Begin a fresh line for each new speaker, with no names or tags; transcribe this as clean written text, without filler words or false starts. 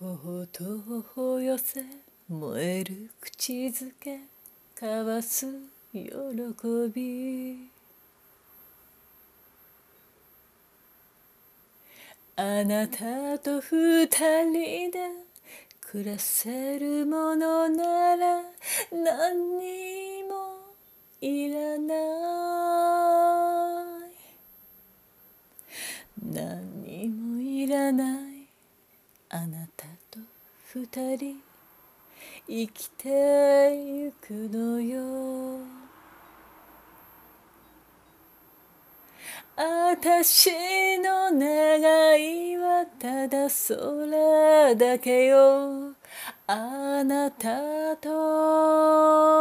頬と頬寄せ燃える口づけ交わす喜び、あなたと二人で暮らせるものなら何にもいらない、何にもいらない、あなたと二人生きてゆくのよ。あたしの願いはただ空だけよ、あなたと